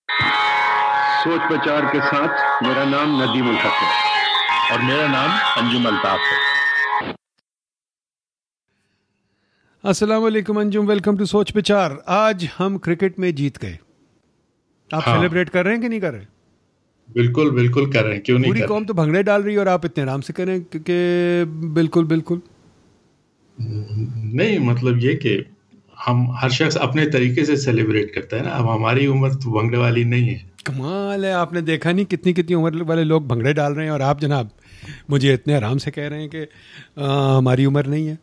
सोच विचार के साथ मेरा नाम नदीम उल हक है और मेरा नाम अंजुम अल्ताफ है। अस्सलाम वालेकुम अंजुम, वेलकम टू सोच विचार। आज हम क्रिकेट में जीत गए। आप सेलिब्रेट कर रहे हैं कि नहीं कर रहे? बिल्कुल बिल्कुल कर रहे हैं, क्यों नहीं पूरी कर कौम तो भंगड़े डाल रही है और आप इतने आराम से करें कि बिल्कुल बिल्कुल नहीं, मतलब ये कि हम हर शख्स अपने तरीके से सेलिब्रेट करता है ना। अब हमारी उम्र तो भंगड़े वाली नहीं है। कमाल है, आपने देखा नहीं कितनी कितनी उम्र वाले लोग भंगड़े डाल रहे हैं और आप जनाब मुझे इतने आराम से कह रहे हैं कि हमारी उम्र नहीं है।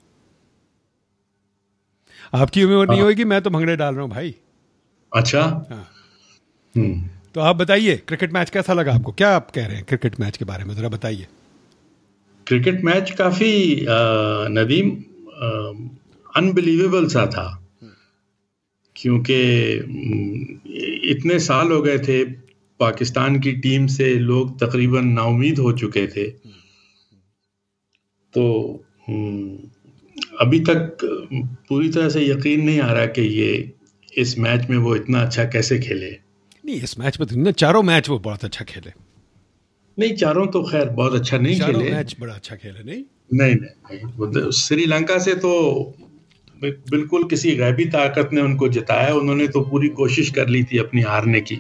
आपकी उम्र नहीं होगी, मैं तो भंगड़े डाल रहा हूँ भाई। अच्छा। हाँ। तो आप बताइए, क्रिकेट मैच कैसा लगा आपको? क्या आप कह रहे हैं क्रिकेट मैच के बारे में, जरा बताइए। क्रिकेट मैच काफी नदीम अनबिलीवेबल सा था, क्योंकि इतने साल हो गए थे पाकिस्तान की टीम से, लोग तकरीबन नाउमीद हो चुके थे। तो अभी तक पूरी तरह से यकीन नहीं आ रहा कि ये इस मैच में वो इतना अच्छा कैसे खेले। नहीं, इस मैच में तो चारों मैच वो बहुत अच्छा खेले। नहीं, चारों तो खैर बहुत अच्छा नहीं खेले। चारों मैच बड़ा अच्छा खेले। नहीं, श्रीलंका से तो बिल्कुल किसी गैबी ताकत ने उनको जिताया। उन्होंने तो पूरी कोशिश कर ली थी अपनी हारने की।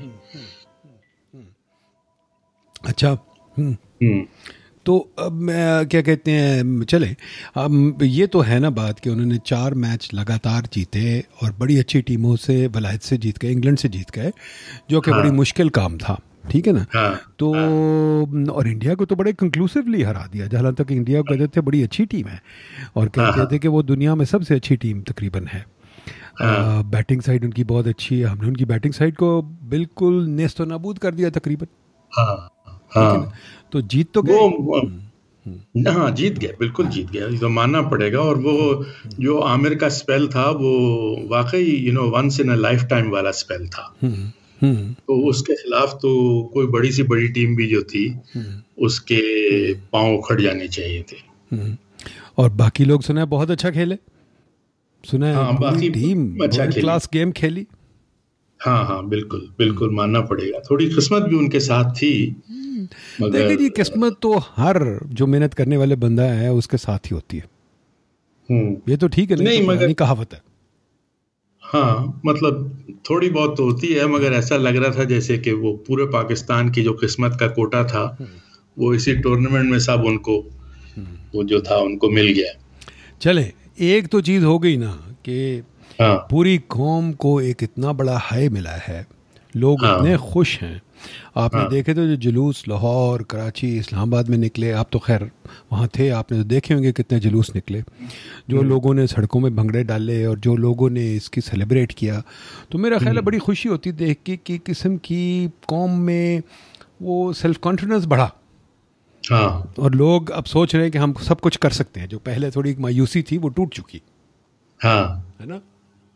अच्छा। तो अब मैं क्या कहते हैं, चले अब ये तो है ना बात कि उन्होंने 4 मैच लगातार जीते और बड़ी अच्छी टीमों से, वलायत से जीत गए, इंग्लैंड से जीत गए, जो कि बड़ी मुश्किल काम था। ठीक है ना। तो और इंडिया को तो बड़े कंक्लूसिवली हरा दिया। जहाँ तक इंडिया को कहते थे बड़ी अच्छी टीम है और कहते थे कि वो दुनिया में सबसे अच्छी टीम तकरीबन है। बैटिंग साइड उनकी बहुत अच्छी है। हमने उनकी बैटिंग साइड को बिल्कुल नेस्तो नाबूद कर दिया तकरीबन। ठीक है ना। तो जीत तो गए। हाँ, जीत गए, बिल्कुल जीत गए, ये तो मानना पड़ेगा। और वो जो आमिर का स्पेल था वो वाकई once in a life time वाला स्पेल था। तो उसके खिलाफ तो कोई बड़ी सी बड़ी टीम भी जो थी उसके पांव उखड़ जाने चाहिए थे। और बाकी लोग सुना है बहुत अच्छा खेले। सुना है बाकी टीम अच्छा क्लास गेम खेली। हाँ, बिल्कुल बिल्कुल मानना पड़ेगा। थोड़ी किस्मत भी उनके साथ थी। देखिए जी, किस्मत तो हर जो मेहनत करने वाले बंदा है उसके साथ ही होती है। ये तो ठीक है, नहीं तो मगर कहावत है। हाँ, मतलब थोड़ी बहुत तो होती है, मगर ऐसा लग रहा था जैसे कि वो पूरे पाकिस्तान की जो किस्मत का कोटा था वो इसी टूर्नामेंट में सब उनको वो जो था उनको मिल गया। चले, एक तो चीज़ हो गई ना कि पूरी कौम को एक इतना बड़ा हाई मिला है, लोग इतने खुश हैं। आपने देखे तो जो जुलूस लाहौर, कराची, इस्लामाबाद में निकले, आप तो खैर वहाँ थे, आपने तो देखे होंगे कितने जुलूस निकले। जो लोगों ने सड़कों में भंगड़े डाले और जो लोगों ने इसकी सेलिब्रेट किया, तो मेरा ख्याल है बड़ी खुशी होती देख के कि किस्म की कौम में वो सेल्फ कॉन्फिडेंस बढ़ा। और लोग अब सोच रहे हैं कि हम सब कुछ कर सकते हैं। जो पहले थोड़ी मायूसी थी वो टूट चुकी। है ना।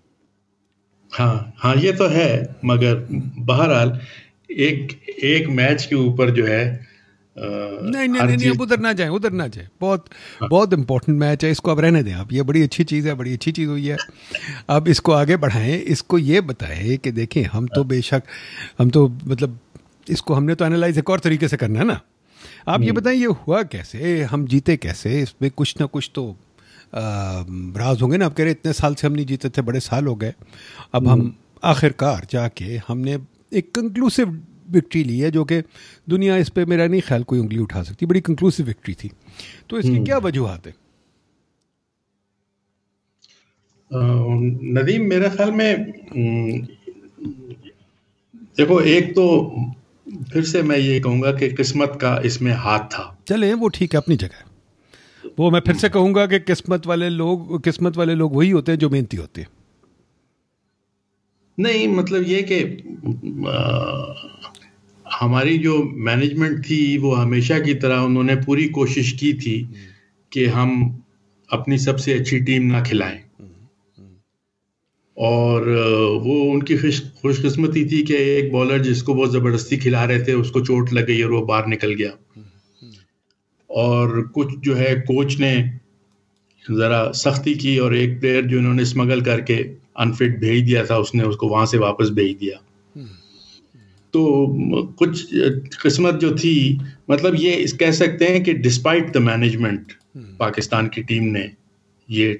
हाँ, ये तो है। मगर बहरहाल एक मैच के ऊपर जो है नहीं, अब उधर ना जाए। बहुत इंपॉर्टेंट मैच है, इसको अब रहने दें आप। ये बड़ी अच्छी चीज़ है, बड़ी अच्छी चीज़ हुई है। अब इसको आगे बढ़ाएं, इसको ये बताएं कि देखें, हम तो बेशक मतलब इसको हमने तो एनालाइज एक और तरीके से करना है ना। आप ये बताएं, ये हुआ कैसे, हम जीते कैसे? इसमें कुछ ना कुछ तो राज होंगे ना। आप कह रहे इतने साल से हम नहीं जीते थे, बड़े साल हो गए। अब हम आखिरकार जाके हमने एक कंक्लूसिव विक्ट्री ली है, जो कि दुनिया इस पे मेरा नहीं ख्याल कोई उंगली उठा सकती। बड़ी कंक्लूसिव विक्ट्री थी। तो इसकी क्या वजूहात है? नदीम, मेरे ख्याल में देखो, एक तो फिर से मैं ये कहूँगा कि किस्मत का इसमें हाथ था। चले, वो ठीक है अपनी जगह। वो मैं फिर से कहूँगा कि किस्मत वाले लोग वही होते हैं जो मेहनती होते हैं। नहीं, मतलब ये कि हमारी जो मैनेजमेंट थी वो हमेशा की तरह उन्होंने पूरी कोशिश की थी कि हम अपनी सबसे अच्छी टीम ना खिलाएं। और वो उनकी खुशकिस्मती थी कि एक बॉलर जिसको वो ज़बरदस्ती खिला रहे थे उसको चोट लग गई और वो बाहर निकल गया। और कुछ जो है कोच ने ज़रा सख्ती की और एक प्लेयर जो इन्होंने स्मगल करके अनफिट भेज दिया था, उसने उसको वहाँ से वापस भेज दिया। तो कुछ किस्मत जो थी, मतलब ये कह सकते हैं कि डिस्पाइट द मैनेजमेंट पाकिस्तान की टीम ने ये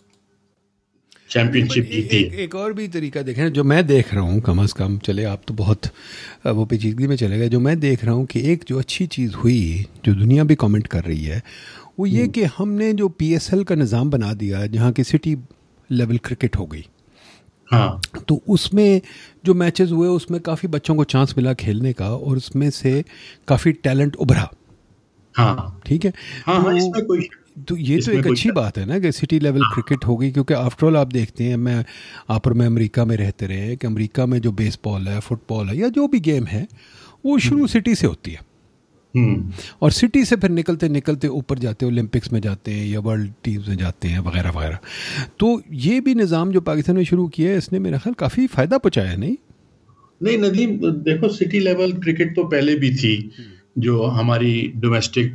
चैंपियनशिप जीती है। एक और भी तरीका देखें जो मैं देख रहा हूँ, कम से कम, चले आप तो बहुत वो पेचीदगी में चले गए, जो मैं देख रहा हूँ कि एक जो अच्छी चीज़ हुई जो दुनिया भी कमेंट कर रही है वो ये कि हमने जो PSL का निज़ाम बना दिया जहाँ की सिटी लेवल क्रिकेट हो गई। हाँ, तो उसमें जो मैचेस हुए उसमें काफ़ी बच्चों को चांस मिला खेलने का और उसमें से काफ़ी टैलेंट उभरा। हाँ, ठीक है। हाँ, इसमें कोई तो ये तो एक अच्छी बात है ना कि सिटी लेवल क्रिकेट हो गई, क्योंकि आफ्टरऑल आप देखते हैं, मैं अमेरिका में रहते रहे कि अमेरिका में जो बेसबॉल है, फुटबॉल है या जो भी गेम है वो शुरू सिटी से होती है और सिटी से फिर निकलते निकलते ऊपर जाते हैं, ओलंपिक्स में जाते हैं या वर्ल्ड टीम्स में जाते हैं वगैरह वगैरह। तो ये भी निज़ाम जो पाकिस्तान ने शुरू किया है इसने मेरा ख्याल काफ़ी फ़ायदा पहुँचाया। नहीं नदीम, देखो सिटी लेवल क्रिकेट तो पहले भी थी, जो हमारी डोमेस्टिक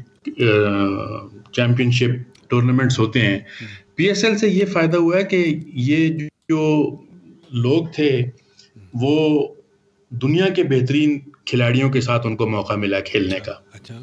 चैंपियनशिप टूर्नामेंट्स होते हैं। PSL से ये फ़ायदा हुआ है कि ये जो लोग थे वो दुनिया के बेहतरीन खिलाड़ियों के साथ उनको मौका मिला खेलने का।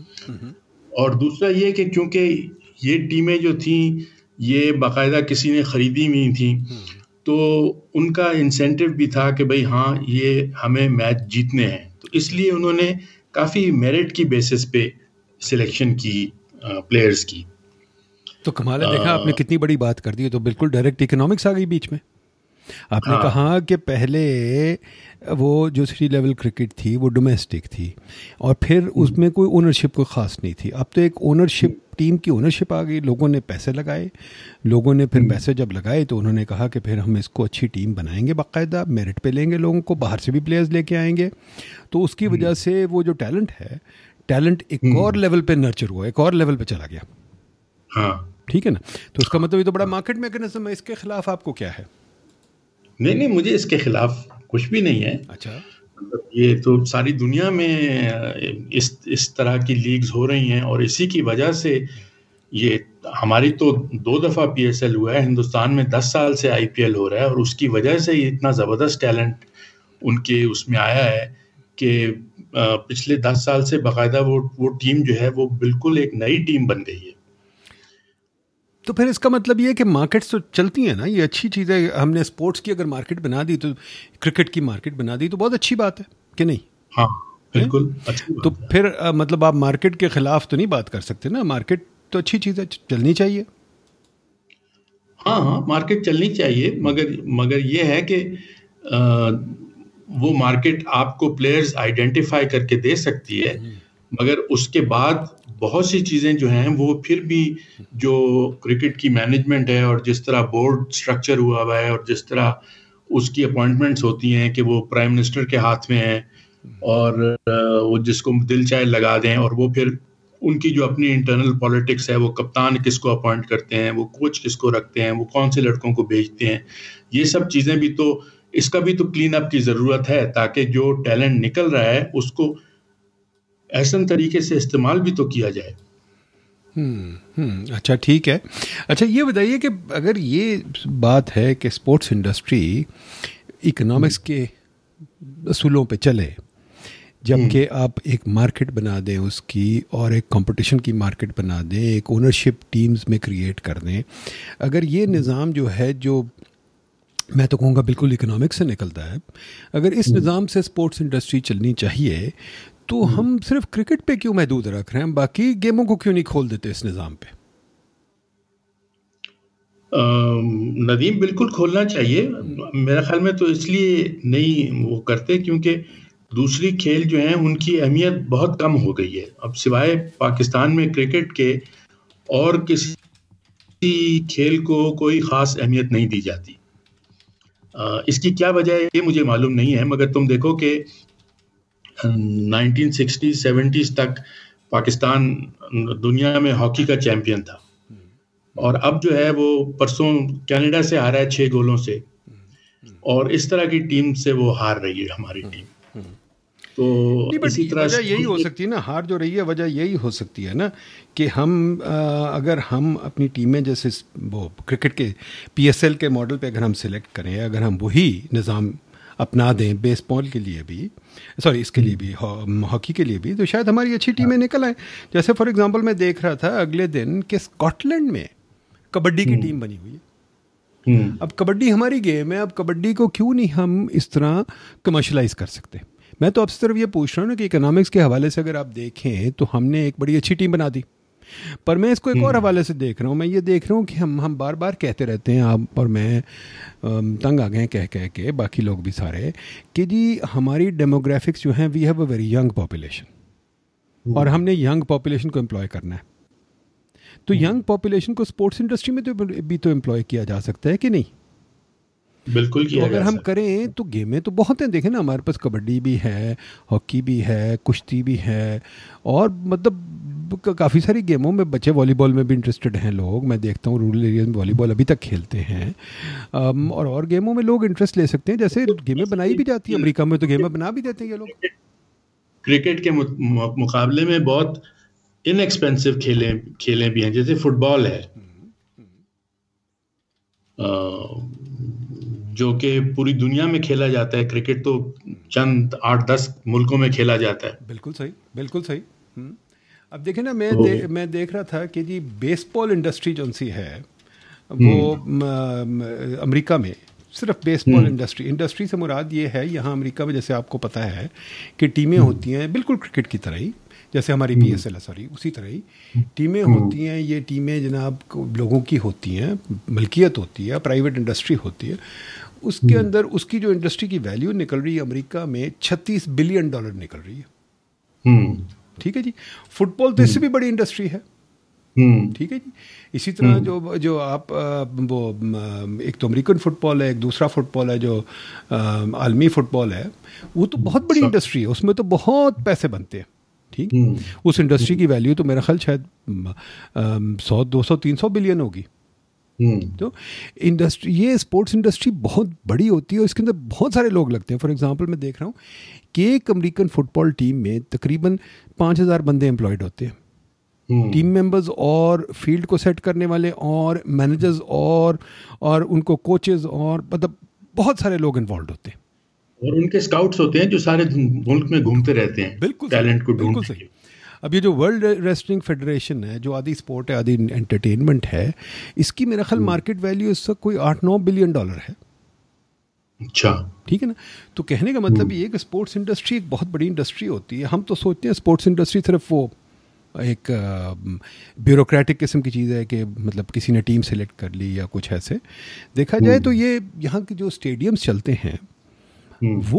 और दूसरा ये कि क्योंकि ये टीमें जो थी ये बाकायदा किसी ने ख़रीदी नहीं थी, तो उनका इंसेंटिव भी था कि भाई हाँ ये हमें मैच जीतने हैं, तो इसलिए उन्होंने काफ़ी मेरिट की बेसिस पे सिलेक्शन की प्लेयर्स की। तो कमाल है, देखा आपने कितनी बड़ी बात कर दी। तो बिल्कुल डायरेक्ट इकोनॉमिक्स आ गई बीच में। आपने कहा कि पहले वो जो सिटी लेवल क्रिकेट थी वो डोमेस्टिक थी और फिर उसमें कोई ओनरशिप कोई ख़ास नहीं थी। अब तो एक ओनरशिप, टीम की ओनरशिप आ गई, लोगों ने पैसे लगाए, लोगों ने फिर पैसे जब लगाए तो उन्होंने कहा कि फिर हम इसको अच्छी टीम बनाएंगे, बाकायदा मेरिट पे लेंगे, लोगों को बाहर से भी प्लेयर्स लेके आएंगे। तो उसकी वजह से वो जो टैलेंट है, टैलेंट एक और लेवल पे नर्चर हुआ, एक और लेवल पे चला गया। हाँ, ठीक है ना। तो उसका मतलब ये तो बड़ा मार्केट मैकेनिज्म है। इसके खिलाफ आपको क्या है? नहीं, मुझे इसके खिलाफ कुछ भी नहीं है। अच्छा, ये तो सारी दुनिया में इस तरह की लीग्स हो रही हैं और इसी की वजह से ये हमारी तो 2 दफ़ा PSL हुआ है, हिंदुस्तान में 10 साल से IPL हो रहा है और उसकी वजह से इतना ज़बरदस्त टैलेंट उनके उसमें आया है कि पिछले 10 साल से बाकायदा वो टीम जो है वो बिल्कुल एक नई टीम बन गई है। तो फिर इसका मतलब ये है कि मार्केट्स तो चलती हैं ना, ये अच्छी चीज़ है। हमने स्पोर्ट्स की अगर मार्केट बना दी, तो क्रिकेट की मार्केट बना दी, तो बहुत अच्छी बात है कि नहीं? हाँ, बिल्कुल अच्छी बात तो है। फिर मतलब आप मार्केट के खिलाफ तो नहीं बात कर सकते ना, मार्केट तो अच्छी चीज़ है, चलनी चाहिए। हाँ, मार्केट चलनी चाहिए, मगर ये है कि वो मार्केट आपको प्लेयर्स आइडेंटिफाई करके दे सकती है, मगर उसके बाद बहुत सी चीज़ें जो हैं वो फिर भी जो क्रिकेट की मैनेजमेंट है और जिस तरह बोर्ड स्ट्रक्चर हुआ है और जिस तरह उसकी अपॉइंटमेंट्स होती हैं कि वो प्राइम मिनिस्टर के हाथ में है और वो जिसको दिल चाहे लगा दें, और वो फिर उनकी जो अपनी इंटरनल पॉलिटिक्स है, वो कप्तान किसको अपॉइंट करते हैं, वो कोच किसको रखते हैं, वो कौन से लड़कों को भेजते हैं, ये सब चीज़ें भी तो, इसका भी तो क्लीन अप की ज़रूरत है ताकि जो टैलेंट निकल रहा है उसको ऐसा तरीके से इस्तेमाल भी तो किया जाए। अच्छा, ठीक है। अच्छा, ये बताइए कि अगर ये बात है कि स्पोर्ट्स इंडस्ट्री इकोनॉमिक्स के असूलों पे चले, जबकि आप एक मार्केट बना दें उसकी और एक कंपटीशन की मार्केट बना दें, एक ओनरशिप टीम्स में क्रिएट कर दें, अगर ये निज़ाम जो है, जो मैं तो कहूँगा बिल्कुल इकोनॉमिक्स से निकलता है, अगर इस निज़ाम से स्पोर्ट्स इंडस्ट्री चलनी चाहिए, तो हम सिर्फ क्रिकेट पे क्यों महदूद रख रहे हैं, बाकी गेमों को क्यों नहीं खोल देते इस निज़ाम पे? नदीम, बिल्कुल खोलना चाहिए। मेरा ख्याल में तो इसलिए नहीं वो करते क्योंकि दूसरी खेल जो हैं उनकी अहमियत बहुत कम हो गई है। अब सिवाय पाकिस्तान में क्रिकेट के और किसी खेल को कोई ख़ास अहमियत नहीं दी जाती। इसकी क्या वजह है ये मुझे मालूम नहीं है, मगर तुम देखो कि 1960s 70s तक पाकिस्तान दुनिया में हॉकी का चैंपियन था और अब जो है वो परसों कनाडा से हारा है 6 गोलों से, और इस तरह की टीम से वो हार रही है हमारी टीम। तो इसी तरह वजह यही हो सकती है ना, हार जो रही है वजह यही हो सकती है ना कि हम अगर हम अपनी टीमें जैसे वो क्रिकेट के PSL के मॉडल पे अगर हम सिलेक्ट करें, अगर हम वही निज़ाम अपना दें बेसबॉल के लिए भी, सॉरी इसके लिए भी, हॉकी के लिए भी, तो शायद हमारी अच्छी टीमें निकल आए। जैसे फॉर एग्जांपल मैं देख रहा था अगले दिन कि स्कॉटलैंड में कबड्डी की टीम बनी हुई है। अब कबड्डी हमारी गेम है, अब कबड्डी को क्यों नहीं हम इस तरह कमर्शलाइज कर सकते? मैं तो आपसे सिर्फ ये पूछ रहा हूँ ना कि इकोनॉमिक्स के हवाले से अगर आप देखें तो हमने एक बड़ी अच्छी टीम बना दी, पर मैं इसको एक और हवाले से देख रहा हूँ। मैं ये देख रहा हूँ कि हम बार बार कहते रहते हैं, आप और मैं तंग आ गए हैं कह कह के, बाकी लोग भी सारे, कि जी हमारी डेमोग्राफिक्स जो हैं, we have a very young population और हमने यंग पॉपुलेशन को एम्प्लॉय करना है। तो यंग पॉपुलेशन को स्पोर्ट्स इंडस्ट्री में तो भी तो एम्प्लॉय किया जा सकता है कि नहीं? बिल्कुल किया तो अगर हम करें तो गेमें तो बहुत हैं। देखें ना, हमारे पास कबड्डी भी है, हॉकी भी है, कुश्ती भी है, और मतलब काफ़ी सारी गेमों में बच्चे, वॉलीबॉल में भी इंटरेस्टेड हैं लोग। मैं देखता हूँ रूरल एरिया में वॉलीबॉल अभी तक खेलते हैं, और गेमों में लोग इंटरेस्ट ले सकते हैं। जैसे गेमें बनाई भी जाती है, अमेरिका में तो गेमें बना भी देते हैं ये लोग। क्रिकेट के मुकाबले में बहुत इनएक्सपेंसिव खेलें भी हैं, जैसे फुटबॉल है जो कि पूरी दुनिया में खेला जाता है। क्रिकेट तो चंद 8-10 मुल्कों में खेला जाता है। बिल्कुल सही, बिल्कुल सही। अब देखें ना, मैं देख रहा था कि जी बेसबॉल इंडस्ट्री जो सी है वो अमेरिका में, सिर्फ बेसबॉल इंडस्ट्री से मुराद ये है, यहाँ अमेरिका में जैसे आपको पता है कि टीमें होती हैं बिल्कुल क्रिकेट की तरह ही, जैसे हमारी PSL है, सॉरी उसी तरह ही टीमें होती हैं। ये टीमें जनाब लोगों की होती हैं, मलकियत होती है, प्राइवेट इंडस्ट्री होती है। उसके अंदर उसकी जो इंडस्ट्री की वैल्यू निकल रही है अमेरिका में $36 बिलियन निकल रही है। ठीक है जी। फुटबॉल तो इससे भी बड़ी इंडस्ट्री है। ठीक है जी। इसी तरह जो आप वो एक तो अमेरिकन फुटबॉल है, एक दूसरा फुटबॉल है जो आलमी फुटबॉल है, वो तो बहुत बड़ी इंडस्ट्री है, उसमें तो बहुत पैसे बनते हैं। ठीक, उस इंडस्ट्री की वैल्यू तो मेरा ख्याल शायद 100, 200, 300 बिलियन होगी। तो इंडस्ट्री, ये स्पोर्ट्स इंडस्ट्री बहुत बड़ी होती है और इसके अंदर बहुत सारे लोग लगते हैं। फॉर एग्जांपल मैं देख रहा हूँ कि एक अमेरिकन फुटबॉल टीम में तकरीबन 5000 बंदे एम्प्लॉयड होते हैं, टीम मेंबर्स और फील्ड को सेट करने वाले और मैनेजर्स और उनको कोचेस, और मतलब बहुत सारे लोग इन्वॉल्व होते हैं। और उनके स्काउट्स होते हैं जो सारे मुल्क में घूमते रहते हैं, बिल्कुल टैलेंट को ढूंढते हैं। अब ये जो वर्ल्ड रेसलिंग फेडरेशन है, जो आधी स्पोर्ट है आधी एंटरटेनमेंट है, इसकी मेरा ख्याल मार्केट वैल्यू इस वक्त कोई $8-9 बिलियन है। अच्छा, ठीक है ना। तो कहने का मतलब ये है कि स्पोर्ट्स इंडस्ट्री एक बहुत बड़ी इंडस्ट्री होती है। हम तो सोचते हैं स्पोर्ट्स इंडस्ट्री सिर्फ वो एक ब्यूरोक्रेटिक किस्म की चीज़ है कि मतलब किसी ने टीम सेलेक्ट कर ली या कुछ ऐसे। देखा जाए तो ये यहाँ के जो स्टेडियम्स चलते हैं वो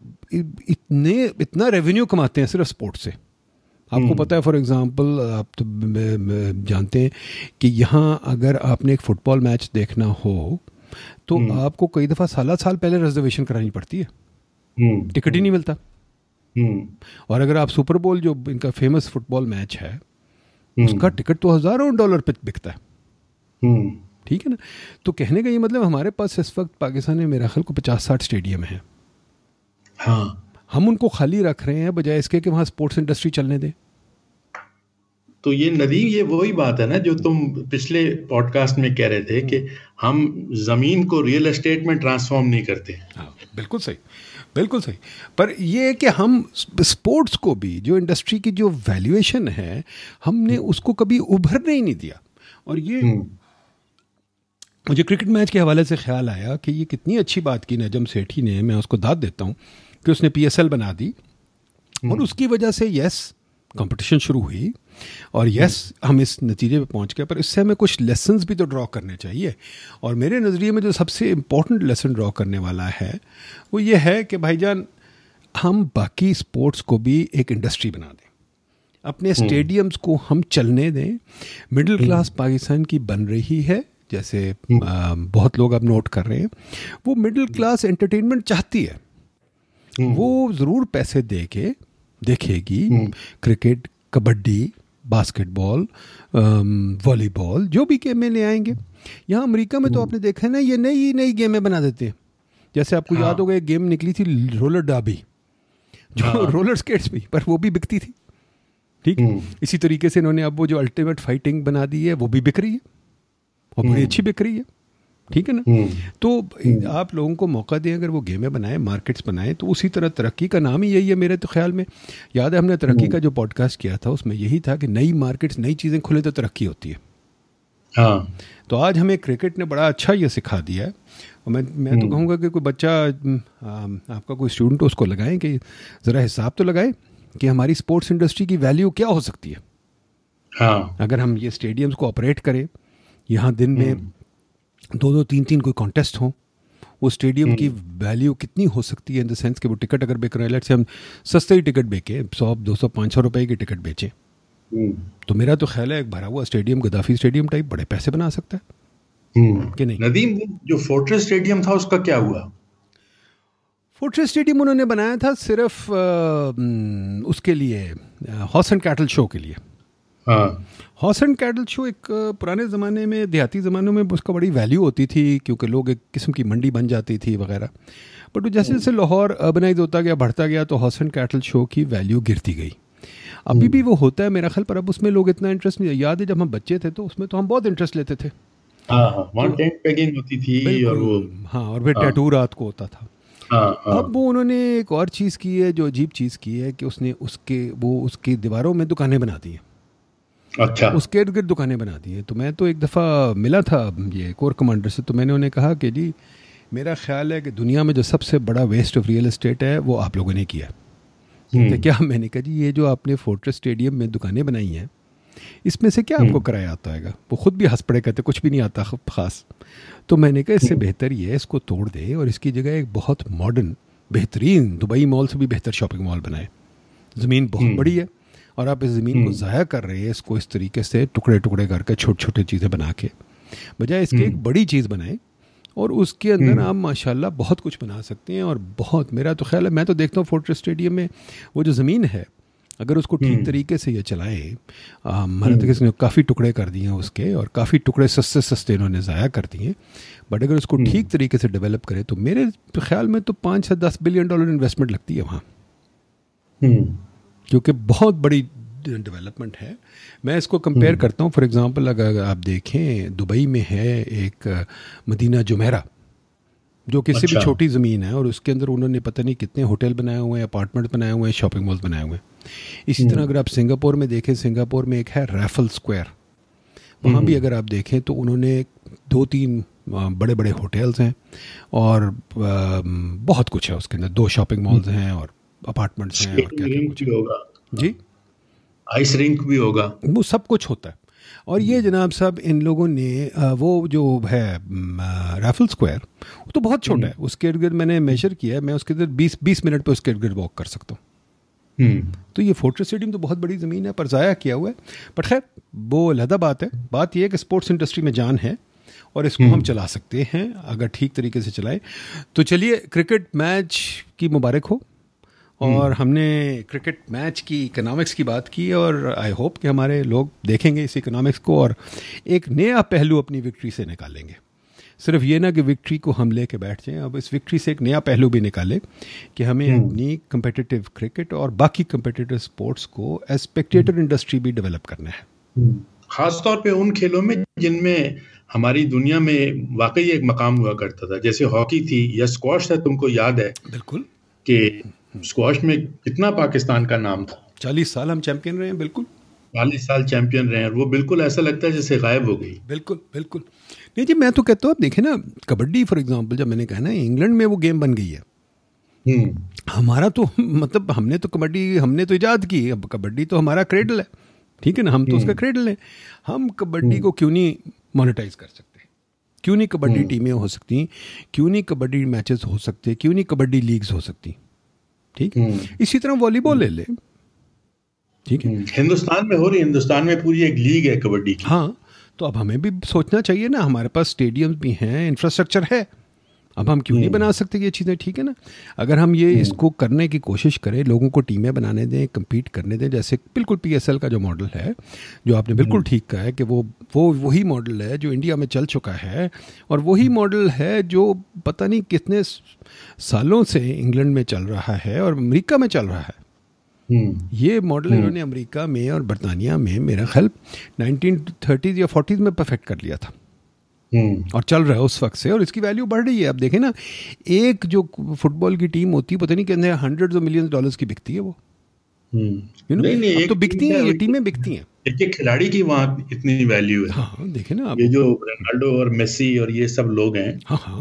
इतना रेवेन्यू कमाते हैं सिर्फ स्पोर्ट्स से। आपको पता है, फॉर एग्जांपल आप तो जानते हैं कि यहाँ अगर आपने एक फुटबॉल मैच देखना हो तो आपको कई दफ़ा साल पहले रिजर्वेशन करानी पड़ती है, टिकट ही नहीं मिलता। और अगर आप सुपर बोल, जो इनका फेमस फुटबॉल मैच है, उसका टिकट तो $1000 पे बिकता है। ठीक है ना। तो कहने का ये मतलब हमारे पास इस वक्त पाकिस्तान में मेरा ख्याल को 50-60 स्टेडियम है। हाँ, हम उनको खाली रख रहे हैं बजाय इसके कि वहाँ स्पोर्ट्स इंडस्ट्री चलने दें। तो ये नदीम, ये वही बात है ना जो तुम पिछले पॉडकास्ट में कह रहे थे कि हम ज़मीन को रियल एस्टेट में ट्रांसफॉर्म नहीं करते। हाँ, बिल्कुल सही, बिल्कुल सही। पर ये है कि हम स्पोर्ट्स को भी, जो इंडस्ट्री की जो वैल्यूएशन है, हमने उसको कभी उभरने ही नहीं दिया। और ये मुझे क्रिकेट मैच के हवाले से ख्याल आया कि ये कितनी अच्छी बात की नजम सेठी ने, मैं उसको दाद देता हूँ कि उसने PSL बना दी और उसकी वजह से यस कंपटीशन शुरू हुई और यस हम इस नतीजे पे पहुंच गए। पर इससे हमें कुछ लेसन्स भी तो ड्रॉ करने चाहिए। और मेरे नज़रिए में जो सबसे इम्पोर्टेंट लेसन ड्रॉ करने वाला है वो ये है कि भाईजान, हम बाकी स्पोर्ट्स को भी एक इंडस्ट्री बना दें, अपने स्टेडियम्स को हम चलने दें। मिडिल क्लास पाकिस्तान की बन रही है, जैसे बहुत लोग अब नोट कर रहे हैं। वो मिडिल क्लास एंटरटेनमेंट चाहती है, वो ज़रूर पैसे दे के देखेगी क्रिकेट, कबड्डी, बास्केटबॉल, वॉलीबॉल, जो भी गेमें ले आएंगे। यहाँ अमेरिका में तो आपने देखा है ना, ये नई नई गेमें बना देते हैं। जैसे आपको याद होगा एक गेम निकली थी रोलर डाबी, जो रोलर स्केट्स भी, पर वो भी बिकती थी। ठीक, इसी तरीके से इन्होंने अब वो जो अल्टीमेट फाइटिंग बना दी है वो भी बिक रही है और बड़ी अच्छी बिक रही है। ठीक है ना। तो आप लोगों को मौका दें, अगर वो गेमें बनाएं, मार्केट्स बनाएं, तो उसी तरह तरक्की का नाम ही यही है मेरे तो ख्याल में। याद है हमने तरक्की का जो पॉडकास्ट किया था उसमें यही था कि नई मार्केट्स, नई चीज़ें खुले तो तरक्की होती है। हाँ। तो आज हमें क्रिकेट ने बड़ा अच्छा ये सिखा दिया है। और मैं तो कहूँगा कि कोई बच्चा, आपका कोई स्टूडेंट हो, उसको लगाएं कि ज़रा हिसाब तो लगाए कि हमारी स्पोर्ट्स इंडस्ट्री की वैल्यू क्या हो सकती है। हाँ। अगर हम ये स्टेडियम्स को ऑपरेट करें, यहाँ दिन में 2-2, 3-3 कोई कॉन्टेस्ट हो, वो स्टेडियम की वैल्यू कितनी हो सकती है, इन द सेंस कि वो टिकट अगर बिक रहे हैं, लेट्स से हम सस्ते ही टिकट बेचें, 100, 200, 500 रुपए की टिकट बेचें, तो मेरा तो ख्याल है एक भरा हुआ स्टेडियम, गद्दाफी स्टेडियम टाइप, बड़े पैसे बना सकता है कि नहीं। नदीम, जो फोर्ट्रेस स्टेडियम था उसका क्या हुआ? फोर्ट्रेस स्टेडियम उन्होंने बनाया था सिर्फ उसके लिए, हॉर्स एंड कैटल शो के लिए। हॉर्स एंड कैटल शो एक पुराने ज़माने में, देहाती ज़मानों में उसका बड़ी वैल्यू होती थी, क्योंकि लोग एक किस्म की मंडी बन जाती थी वगैरह। बट जैसे जैसे लाहौर अर्बनाइज होता गया, बढ़ता गया, तो हॉर्स एंड कैटल शो की वैल्यू गिरती गई। अभी भी वो होता है मेरा ख्याल, पर अब उसमें लोग इतना इंटरेस्ट नहीं। याद है जब हम बच्चे थे तो उसमें तो हम बहुत इंटरेस्ट लेते थे। टेंट पेगिंग होती थी और वो, हाँ, और फिर टैटू रात को होता था। अब वो उन्होंने एक और चीज़ की है जो अजीब चीज़ की है कि उसने उसकी दीवारों में दुकानें बना दी हैं। अच्छा। उसके इर्द गिर्द दुकानें बना दी हैं। तो मैं तो एक दफ़ा मिला था ये कोर कमांडर से, तो मैंने उन्हें कहा कि जी मेरा ख्याल है कि दुनिया में जो सबसे बड़ा वेस्ट ऑफ रियल एस्टेट है वो आप लोगों ने किया। तो क्या? मैंने कहा जी ये जो आपने फोर्ट्रेस स्टेडियम में दुकानें बनाई हैं, इसमें से क्या आपको किराया आता है? वो खुद भी हंस पड़े, कहते कुछ भी नहीं आता ख़ास। तो मैंने कहा इससे बेहतर ये है इसको तोड़ दे और इसकी जगह एक बहुत मॉडर्न, बेहतरीन, दुबई मॉल से भी बेहतर शॉपिंग मॉल बनाए। ज़मीन बहुत बड़ी है और आप इस ज़मीन को ज़ाया कर रहे हैं, इसको इस तरीके से टुकड़े टुकड़े करके, छोटे छोटे चीज़ें बना के, बजाय इसके एक बड़ी चीज़ बनाए और उसके अंदर आप माशाल्लाह बहुत कुछ बना सकते हैं। और बहुत, मेरा तो ख्याल है, मैं तो देखता हूँ फोर्ट्रेस स्टेडियम में वो जो ज़मीन है, अगर उसको ठीक तरीके से ये चलाए, हमारे तक इसने काफ़ी टुकड़े कर दिए हैं उसके, और काफ़ी टुकड़े सस्ते सस्ते इन्होंने ज़ाया कर दिए। बट अगर उसको ठीक तरीके से डेवलप करे तो मेरे ख्याल में तो 5 से 10 बिलियन डॉलर इन्वेस्टमेंट लगती है वहाँ, क्योंकि बहुत बड़ी डेवलपमेंट है। मैं इसको कंपेयर करता हूँ, फॉर एग्जांपल अगर आप देखें, दुबई में है एक मदीना जुमेरा, जो किसी भी छोटी ज़मीन है, और उसके अंदर उन्होंने पता नहीं कितने होटल बनाए हुए हैं, अपार्टमेंट बनाए हुए हैं, शॉपिंग मॉल्स बनाए हुए हैं। इसी तरह अगर आप सिंगापुर में देखें, सिंगापुर में एक है रैफल स्क्वायर, वहाँ भी अगर आप देखें तो उन्होंने 2-3 बड़े बड़े होटल्स हैं और बहुत कुछ है उसके अंदर, 2 शॉपिंग मॉल्स हैं और अपार्टमेंट्स हैं, और क्या कुछ होगा जी, आइस रिंक भी होगा, वो सब कुछ होता है। और ये जनाब साहब, इन लोगों ने वो जो है रैफल स्क्वायर, वो तो बहुत छोटा है, उसके इर्द गिर्द मैंने मेजर किया है, मैं उसके इर्द 20 मिनट पे उसके इर्द गिर्द वॉक कर सकता हूँ। तो ये फोर्ट्रेस स्टेडियम तो बहुत बड़ी ज़मीन है, पर ज़ाया किया हुआ है। पर खैर वो अलग बात है। बात यह है कि स्पोर्ट्स इंडस्ट्री में जान है और इसको हम चला सकते हैं अगर ठीक तरीके से चलाएं। तो चलिए, क्रिकेट मैच की मुबारक हो। और हमने क्रिकेट मैच की इकोनॉमिक्स की बात की, और आई होप कि हमारे लोग देखेंगे इस इकोनॉमिक्स को और एक नया पहलू अपनी विक्ट्री से निकालेंगे। सिर्फ ये ना कि विक्ट्री को हम लेके बैठ जाएं, अब इस विक्ट्री से एक नया पहलू भी निकालें कि हमें अपनी कम्पिटिटिव क्रिकेट और बाकी कम्पिटिटिव स्पोर्ट्स को एज स्पेक्टेटर इंडस्ट्री भी डेवलप करना है, खासतौर पे उन खेलों में जिनमें हमारी दुनिया में वाकई एक मकाम हुआ करता था, जैसे हॉकी थी या स्क्वॉश था। तुमको याद है बिल्कुल कि स्क्वॉश में कितना पाकिस्तान का नाम था। 40 साल हम चैंपियन रहे हैं। बिल्कुल 40 साल चैंपियन रहे हैं, और वो बिल्कुल ऐसा लगता है जैसे गायब हो गई। बिल्कुल बिल्कुल नहीं जी, मैं तो कहता हूँ, आप देखें ना, कबड्डी फॉर एग्जांपल, जब मैंने कहा ना इंग्लैंड में वो गेम बन गई है, हमारा तो मतलब हमने तो कबड्डी हमने तो इजाद की, अब कबड्डी तो हमारा क्रेडल है, ठीक है ना, हम तो उसका क्रेडल हैं। हम कबड्डी को क्यों नहीं मोनेटाइज कर सकते? क्यों नहीं कबड्डी टीमें हो सकती? क्यों नहीं कबड्डी मैचेस हो सकते? क्यों नहीं कबड्डी लीग्स हो सकती? ठीक है, इसी तरह वॉलीबॉल ले ले, ठीक है, हिंदुस्तान में हो रही, हिंदुस्तान में पूरी एक लीग है कबड्डी की। हाँ, तो अब हमें भी सोचना चाहिए ना, हमारे पास स्टेडियम्स भी हैं, इंफ्रास्ट्रक्चर है, अब हम क्यों नहीं बना सकते ये चीज़ें? ठीक है ना, अगर हम ये इसको करने की कोशिश करें, लोगों को टीमें बनाने दें, कम्पीट करने दें, जैसे बिल्कुल PSL का जो मॉडल है, जो आपने बिल्कुल ठीक कहा है कि वो वही मॉडल है जो इंडिया में चल चुका है, और वही मॉडल है जो पता नहीं कितने सालों से इंग्लैंड में चल रहा है और अमेरिका में चल रहा है। ये मॉडल इन्होंने अमेरिका में और बरतानिया में मेरा ख्याल 1930s या 40s में परफेक्ट कर लिया था। और चल रहा है उस वक्त से, और इसकी वैल्यू बढ़ रही है। अब देखें ना, एक जो फुटबॉल की टीम होती है, पता नहीं कितने हंड्रेड्स ऑफ मिलियंस डॉलर्स की बिकती है वो। नहीं, तो बिकती हैं, ये टीमें बिकती हैं। एक खिलाड़ी की वहाँ इतनी वैल्यू है। हाँ देखें ना, ये जो रोनाल्डो और मेसी और ये सब लोग हैं।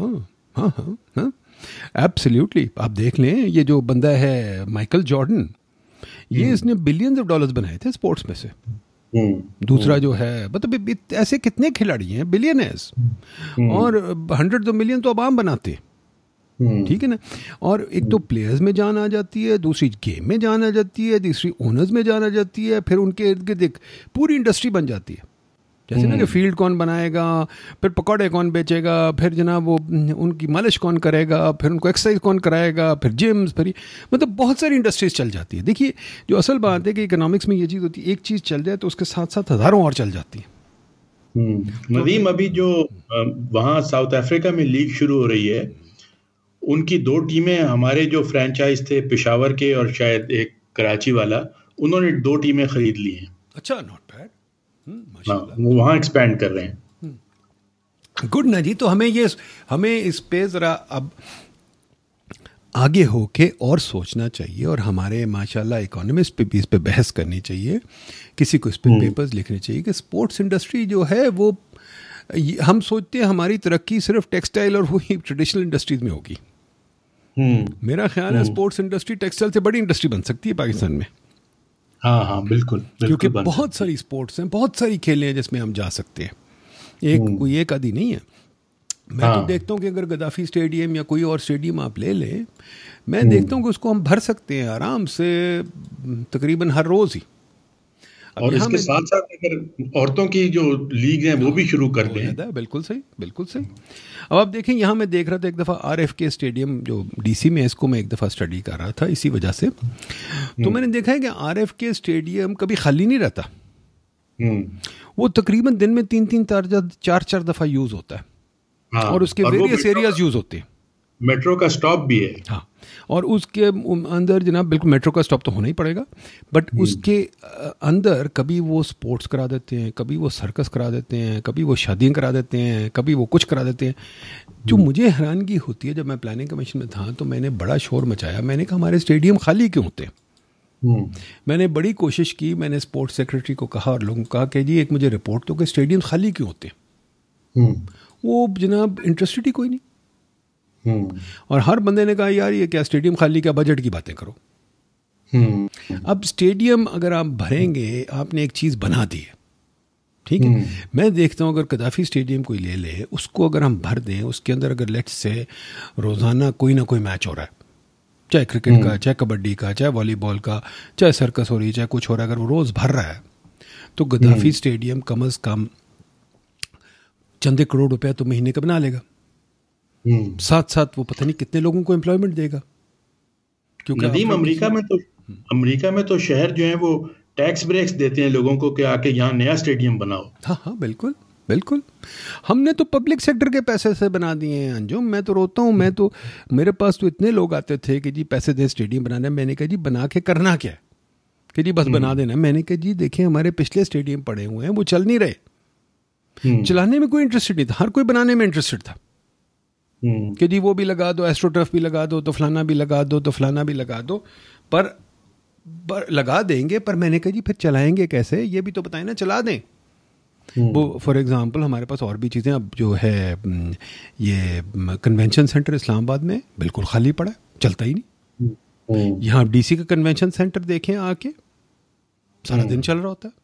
हाँ, एब्सोल्युटली। आप देख लें, ये जो बंदा है माइकल जॉर्डन, ये इसने बिलियंस ऑफ डॉलर्स बनाए थे स्पोर्ट्स में से। दूसरा जो है, मतलब ऐसे कितने खिलाड़ी हैं बिलियनर्स, और 100 मिलियन तो अब आम बनाते, ठीक है ना। और एक तो प्लेयर्स में जान आ जाती है, दूसरी गेम में जान आ जाती है, तीसरी ओनर्स में जान आ जाती है, फिर उनके इर्द गिर्द एक पूरी इंडस्ट्री बन जाती है। जैसे ना कि फील्ड कौन बनाएगा, फिर पकौड़े कौन बेचेगा, फिर जनाब वो उनकी मालिश कौन करेगा, फिर उनको एक्सरसाइज कौन कराएगा, फिर जिम्स, फिर मतलब बहुत सारी इंडस्ट्रीज चल जाती है। देखिए, जो असल बात है कि इकोनॉमिक्स में ये चीज़ होती है, एक चीज़ चल जाए तो उसके साथ साथ हज़ारों और चल जाती है। नदीम, अभी जो वहाँ साउथ अफ्रीका में लीग शुरू हो रही है, उनकी 2 टीमें, हमारे जो फ्रेंचाइज थे पेशावर के और शायद एक कराची वाला, उन्होंने 2 टीमें खरीद ली हैं। अच्छा, नॉट बैड। हाँ, वो वहाँ एक्सपैंड कर रहे हैं। गुड ना जी। तो हमें इस पे ज़रा अब आगे होके और सोचना चाहिए, और हमारे माशाल्लाह इकोनॉमिस्ट पे भी इस पे बहस करनी चाहिए, किसी को इस पे पेपर्स लिखने चाहिए कि स्पोर्ट्स इंडस्ट्री जो है वो, हम सोचते हैं हमारी तरक्की सिर्फ टेक्सटाइल और वही ट्रेडिशनल इंडस्ट्रीज में होगी। मेरा ख्याल है स्पोर्ट्स इंडस्ट्री टेक्सटाइल से बड़ी इंडस्ट्री बन सकती है पाकिस्तान में। हाँ, बिल्कुल, क्योंकि बहुत सारी स्पोर्ट्स हैं, बहुत सारी खेलें हैं जिसमें हम जा सकते हैं, कोई एक आदि नहीं है। मैं तो देखता हूँ कि अगर गद्दाफी स्टेडियम या कोई और स्टेडियम आप ले लें, मैं देखता हूँ कि उसको हम भर सकते हैं आराम से, तकरीबन हर रोज़ ही। और इसके साथ साथ अगर औरतों की जो लीग है वो भी शुरू कर दें। बिल्कुल सही, बिल्कुल सही। अब आप देखें, यहाँ मैं देख रहा था एक दफ़ा RFK स्टेडियम जो DC में है, इसको मैं एक दफ़ा स्टडी कर रहा था इसी वजह से। तो मैंने देखा है कि RFK स्टेडियम कभी खाली नहीं रहता। वो तकरीबन दिन में 3-4 दफ़ा यूज़ होता है। हाँ, और उसके वेरियस एरियाज यूज़ होते हैं। मेट्रो का स्टॉप भी है। हाँ, और उसके अंदर जनाब बिल्कुल मेट्रो का स्टॉप तो होना ही पड़ेगा, बट उसके अंदर कभी वो स्पोर्ट्स करा देते हैं, कभी वो सर्कस करा देते हैं, कभी वो शादियाँ करा देते हैं, कभी वो कुछ करा देते हैं। जो मुझे हैरानगी होती है, जब मैं प्लानिंग कमीशन में था तो मैंने बड़ा शोर मचाया, मैंने कहा हमारे स्टेडियम खाली क्यों होते हैं। मैंने बड़ी कोशिश की, मैंने स्पोर्ट्स सेक्रेटरी को कहा और लोगों को कहा कि जी एक मुझे रिपोर्ट दो कि स्टेडियम खाली क्यों होते हैं। वो जनाब इंटरेस्टेड ही कोई नहीं। और हर बंदे ने कहा यार ये क्या स्टेडियम खाली, क्या बजट की बातें करो। अब स्टेडियम अगर आप भरेंगे, आपने एक चीज़ बना दी है, ठीक है। मैं देखता हूँ अगर गद्दाफी स्टेडियम कोई ले ले, उसको अगर हम भर दें, उसके अंदर अगर लेट्स से रोज़ाना कोई ना कोई मैच हो रहा है, चाहे क्रिकेट का, चाहे कबड्डी का, चाहे वॉलीबॉल का, चाहे सर्कस हो रही है, चाहे कुछ हो रहा है, अगर वो रोज़ भर रहा है, तो गद्दाफी स्टेडियम कम अज़ कम चंद करोड़ रुपया तो महीने का बना लेगा। साथ साथ वो पता नहीं कितने लोगों को एम्प्लॉयमेंट देगा। क्योंकि नदीम, अमेरिका में तो शहर जो है वो टैक्स ब्रेक्स देते हैं लोगों को कि आके यहाँ नया स्टेडियम बनाओ। हाँ, बिल्कुल बिल्कुल। हमने तो पब्लिक सेक्टर के पैसे से बना दिए हैं अंजुम। मैं तो रोता हूँ, मेरे पास तो इतने लोग आते थे कि जी पैसे दें स्टेडियम बनाने। मैंने कहा जी बना के करना क्या है, कि जी बस बना देना। मैंने कहा जी देखिए हमारे पिछले स्टेडियम पड़े हुए हैं, वो चल नहीं रहे, चलाने में कोई इंटरेस्टेड नहीं था, हर कोई बनाने में इंटरेस्टेड था कि जी वो भी लगा दो, एस्ट्रोटर्फ भी लगा दो, तो फलाना भी लगा दो, तो फलाना भी लगा दो, पर लगा देंगे, पर मैंने कहा जी फिर चलाएंगे कैसे, ये भी तो बताएं ना, चला दें। वो फॉर एग्जांपल हमारे पास और भी चीज़ें, अब जो है ये कन्वेंशन सेंटर इस्लामाबाद में बिल्कुल खाली पड़ा है, चलता ही नहीं। यहाँ आप DC का कन्वेंशन सेंटर देखें आके, सारा दिन चल रहा होता है।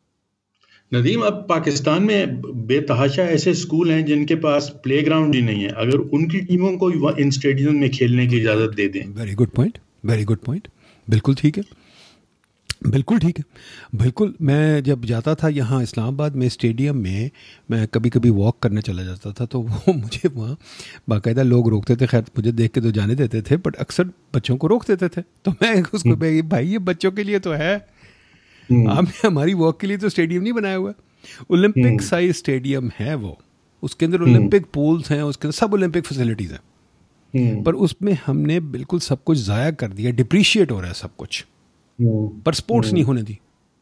नदीम, अब पाकिस्तान में बेतहाशा ऐसे स्कूल हैं जिनके पास प्लेग्राउंड ही नहीं है। अगर उनकी टीमों को इन स्टेडियम में खेलने की इजाज़त दे दें। Very good point, very good point. बिल्कुल ठीक है, बिल्कुल ठीक है, बिल्कुल। मैं जब जाता था यहाँ इस्लामाबाद में स्टेडियम में, मैं कभी कभी वॉक करने चला जाता था, तो वो मुझे वहाँ बाकायदा लोग रोकते थे। खैर मुझे देख के तो जाने देते थे, बट अक्सर बच्चों को रोक देते थे। तो मैं उसको भाई ये बच्चों के लिए तो है, आपने हमारी वॉक के लिए तो स्टेडियम नहीं बनाया हुआ। ओलंपिक साइज स्टेडियम है वो, उसके अंदर ओलंपिक पूल्स हैं, उसके अंदर सब ओलंपिक फैसिलिटीज़ हैं, पर उसमें हमने बिल्कुल सब कुछ ज़ाया कर दिया, डिप्रिशिएट हो रहा है सब कुछ, पर स्पोर्ट्स नहीं होने दी।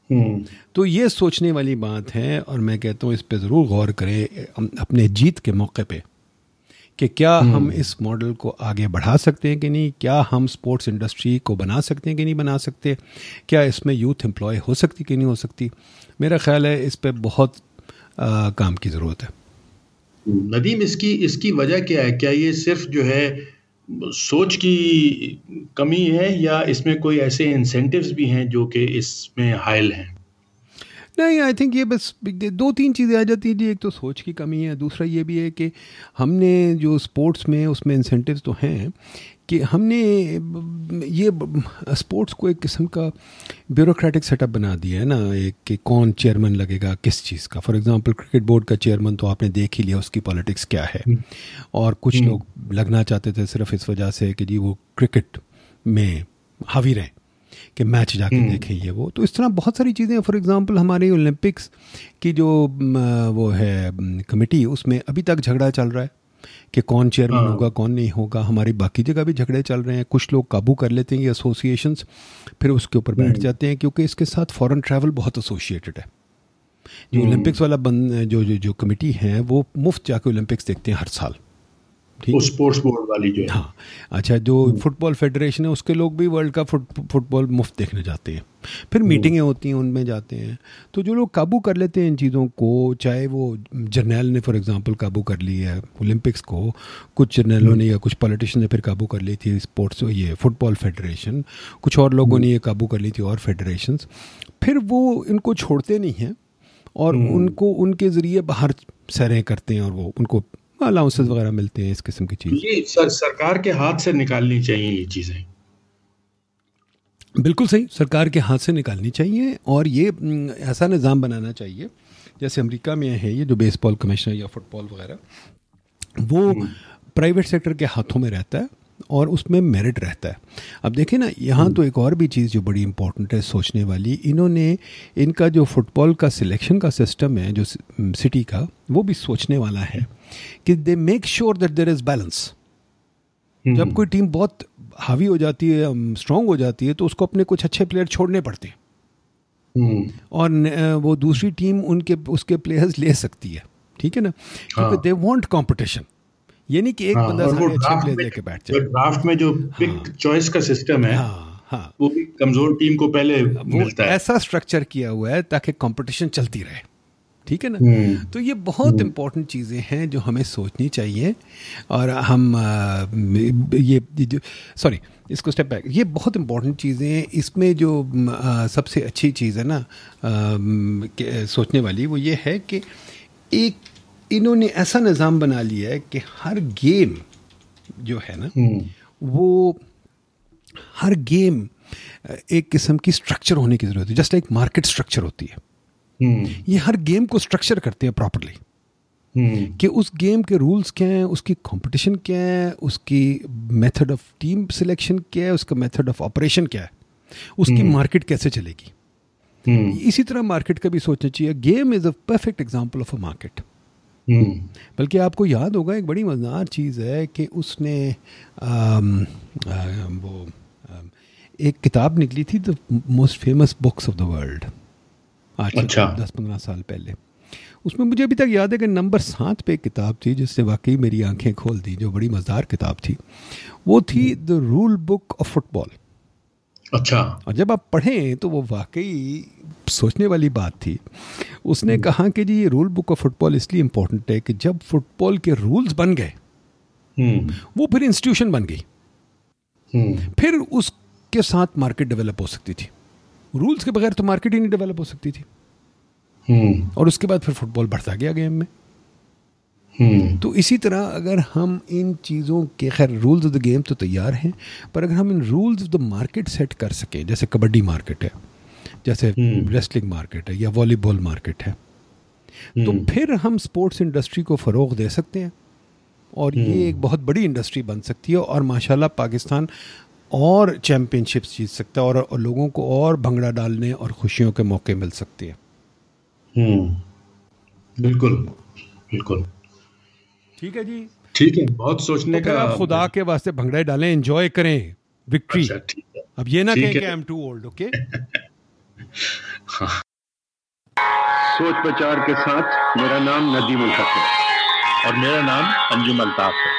तो ये सोचने वाली बात है, और मैं कहता हूँ इस पे ज़रूर गौर करें अपने जीत के मौके पे कि क्या हम इस मॉडल को आगे बढ़ा सकते हैं कि नहीं, क्या हम स्पोर्ट्स इंडस्ट्री को बना सकते हैं कि नहीं बना सकते, क्या इसमें यूथ एम्प्लॉय हो सकती कि नहीं हो सकती। मेरा ख्याल है इस पे बहुत काम की ज़रूरत है। नदीम, इसकी वजह क्या है? क्या ये सिर्फ जो है सोच की कमी है, या इसमें कोई ऐसे इंसेंटिव्स भी हैं जो कि इसमें हाइल हैं? नहीं, आई थिंक ये बस 2-3 चीज़ें आ जाती हैं जी। एक तो सोच की कमी है, दूसरा ये भी है कि हमने जो स्पोर्ट्स में उसमें इंसेंटिव्स तो हैं कि हमने ये स्पोर्ट्स को एक किस्म का ब्यूरोक्रेटिक सेटअप बना दिया है ना, एक कि कौन चेयरमैन लगेगा किस चीज़ का। फॉर एग्जांपल क्रिकेट बोर्ड का चेयरमैन तो आपने देख ही लिया उसकी पॉलिटिक्स क्या है, और कुछ लोग लगना चाहते थे सिर्फ इस वजह से कि जी वो क्रिकेट में हावी रहे, कि मैच जाके देखें ये वो। तो इस तरह बहुत सारी चीज़ें। फॉर एग्जांपल हमारे ओलंपिक्स की जो वो है कमेटी, उसमें अभी तक झगड़ा चल रहा है कि कौन चेयरमैन होगा कौन नहीं होगा। हमारी बाकी जगह भी झगड़े चल रहे हैं। कुछ लोग काबू कर लेते हैं ये एसोसिएशंस, फिर उसके ऊपर बैठ जाते हैं, क्योंकि इसके साथ फॉरेन ट्रैवल बहुत एसोसिएटेड है। जो ओलंपिक्स वाला जो कमेटी है वो मुफ्त जाके ओलंपिक्स देखते हैं हर साल, ठीक, स्पोर्ट्स बोर्ड वाली जो है। हाँ, अच्छा, जो फुटबॉल फेडरेशन है उसके लोग भी वर्ल्ड कप फुटबॉल मुफ्त देखने जाते हैं, फिर मीटिंगें होती हैं उनमें जाते हैं। तो जो लोग काबू कर लेते हैं इन चीज़ों को, चाहे वो जर्नैल ने फॉर एग्जांपल काबू कर ली है ओलंपिक्स को, कुछ जर्नैलों ने या कुछ पॉलिटिशियन ने फिर काबू कर ली थी स्पोर्ट्स ये फुटबॉल फेडरेशन, कुछ और लोगों ने ये काबू कर ली थी और फेडरेशंस, फिर वो इनको छोड़ते नहीं हैं और उनको उनके ज़रिए बाहर सैरें करते हैं और वो उनको अलाउंसेस वगैरह मिलते हैं, इस किस्म की चीज़। ये सरकार के हाथ से निकालनी चाहिए ये चीज़ें। बिल्कुल सही, सरकार के हाथ से निकालनी चाहिए, और ये ऐसा निज़ाम बनाना चाहिए जैसे अमेरिका में है ये जो बेसबॉल कमिश्नर या फुटबॉल वगैरह, वो प्राइवेट सेक्टर के हाथों में रहता है और उसमें मेरिट रहता है। अब देखें ना, यहाँ तो एक और भी चीज़ जो बड़ी इंपॉर्टेंट है सोचने वाली, इन्होंने इनका जो फुटबॉल का सिलेक्शन का सिस्टम है जो सिटी का, वो भी सोचने वाला है कि they make sure that there is balance. जब कोई टीम बहुत हावी हो जाती है, स्ट्रांग हो जाती है, तो उसको अपने कुछ अच्छे प्लेयर छोड़ने पड़ते हैं और वो दूसरी टीम उसके प्लेयर्स ले सकती है, ठीक है ना, क्योंकि दे वांट कंपटीशन। ये नहीं कि एक बंदा सारे अच्छे प्लेयर लेके बैठ जाए। ड्राफ्ट में जो पिक चॉइस का सिस्टम है, वो भी कमजोर टीम को पहले मिलता है। ऐसा स्ट्रक्चर किया हुआ है ताकि कंपटीशन चलती रहे, ठीक है ना। तो ये बहुत इंपॉर्टेंट चीज़ें हैं जो हमें सोचनी चाहिए, और हम सॉरी इसको स्टेप बैक, ये बहुत इंपॉर्टेंट चीज़ें हैं। इसमें जो सबसे अच्छी चीज़ है ना सोचने वाली, वो ये है कि एक इन्होंने ऐसा निज़ाम बना लिया है कि हर गेम जो है ना, वो हर गेम एक किस्म की स्ट्रक्चर होने की ज़रूरत है, जस्ट लाइक मार्केट स्ट्रक्चर होती है। ये हर गेम को स्ट्रक्चर करते हैं प्रॉपरली कि उस गेम के रूल्स क्या हैं, उसकी कंपटीशन क्या है, उसकी मेथड ऑफ टीम सिलेक्शन क्या है, उसका मेथड ऑफ ऑपरेशन क्या है, उसकी मार्केट कैसे चलेगी। इसी तरह मार्केट का भी सोचना चाहिए। Game is a perfect example of a market. बल्कि आपको याद होगा एक बड़ी मज़ेदार चीज़ है कि उसने वो एक किताब निकली थी, the most famous books of the world, आज से 10-15 साल पहले। उसमें मुझे अभी तक याद है कि नंबर 7 पे एक किताब थी जिससे वाकई मेरी आंखें खोल दी, जो बड़ी मज़ेदार किताब थी। वो थी the rule book of football. अच्छा। और जब आप पढ़ें तो वो वाकई सोचने वाली बात थी। उसने कहा कि जी ये रूल बुक ऑफ फुटबॉल इसलिए इम्पोर्टेंट है कि जब फुटबॉल के रूल्स बन गए, वो फिर इंस्टीट्यूशन बन गई, फिर उसके साथ मार्केट डेवलप हो सकती थी। रूल्स के बगैर तो मार्केट ही नहीं डेवलप हो सकती थी। और उसके बाद फिर फुटबॉल बढ़ता गया गेम में। तो इसी तरह अगर हम इन चीज़ों के, खैर रूल्स ऑफ द गेम तो तैयार हैं, पर अगर हम इन rules of the market set कर सकें, जैसे कबड्डी मार्केट है, जैसे रेसलिंग मार्केट है या वॉलीबॉल मार्केट है, तो फिर हम स्पोर्ट्स इंडस्ट्री को फ़रोग दे सकते हैं और ये एक बहुत बड़ी इंडस्ट्री बन सकती है। और माशाल्लाह पाकिस्तान और चैम्पियनशिप्स जीत सकता है और लोगों को और भंगड़ा डालने और खुशियों के मौके मिल सकते हैं। बिल्कुल बिल्कुल ठीक है जी, ठीक है। बहुत सोचने तो का। आप खुदा के वास्ते भंगड़े डालें, एंजॉय करें विक्ट्री। अच्छा, ठीक है। अब ये ना कहें कि I am too old. Okay सोच विचार के साथ मेरा नाम नदीम उल हक है। और मेरा नाम अंजुम अल्ताफ है।